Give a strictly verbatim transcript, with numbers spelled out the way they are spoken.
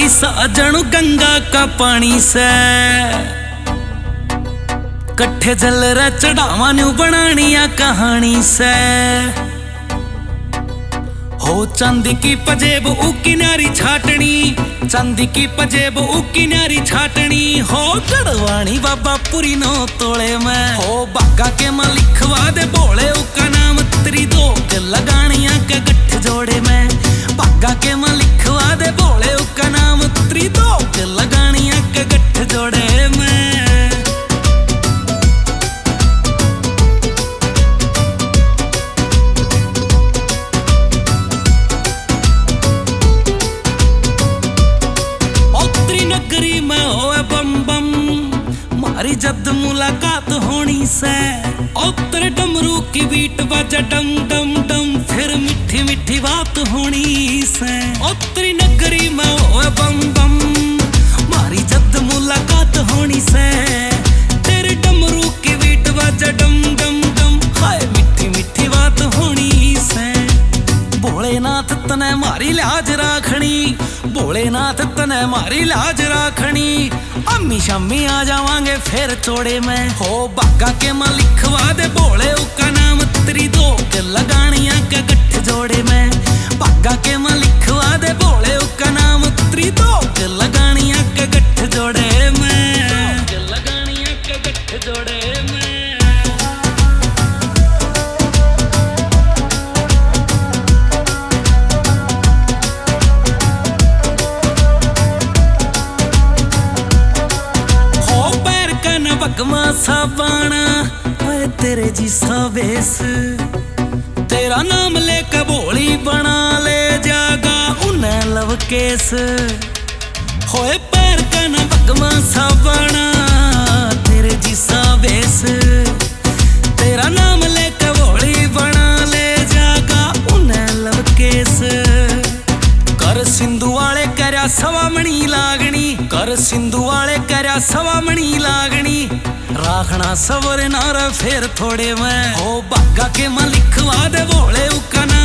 इस अजणु गंगा का पानी से कट्ठे जल रे चढ़ावा न्यू बनानिया कहानी से हो चांदी की पजेब ऊ किनारी छाटनी, चांदी की पजेब ऊ किनारी छाटनी हो गढ़वाणी बाबा पुरी नो तोड़े में हो बागा के मां लिखवा दे बोले उका नाम त्री दो के लगानिया के गठ जोड़े में बागा के मां लिखवा दे बोले उका नाम त्री दो के लगानिया के गठ जोड़े में। मारी जद मुलाकात होनी से उतर डमरू की बीट बजा डम डम डम फिर मिठी मिठी बात होनी से उतरी नगरी में होए बम बम मारी जद मुलाकात होनी से तेरे डमरू की बीट बजा डम डम डम हाय मिठी मिठी बात होनी से भोलेनाथ तने मारी लाज राखनी, भोलेनाथ तने मारी लाज राखनी अम्मी शम्मी आ जावांगे फिर चोड़े में हो बागा के मां लिखवा दे बोले उका नाम त्री दो के लगानिया के गठ जोड़े में बागा के मां लिखवा दे बोले उका नाम त्री दो के लगानिया के गठ जोड़े में के लगानिया के गठ जोड़े में। भगमा सा बाणा ओए तेरे जी सा वेस तेरा नाम लेके भोली बना ले जागा उन्हें लव केस होए पैर का न भगमा सा बाणा तेरे जी सा वेस तेरा नाम लेके भोली बना ले जागा उन्हें लव केस कर सिंधु वाले करया सवामणी लागनी, कर सिंधु वाले करया सवामणी लागनी राखना सवरे नारा फिर थोड़े में हो बागा के मां लिखवा दे बोले उका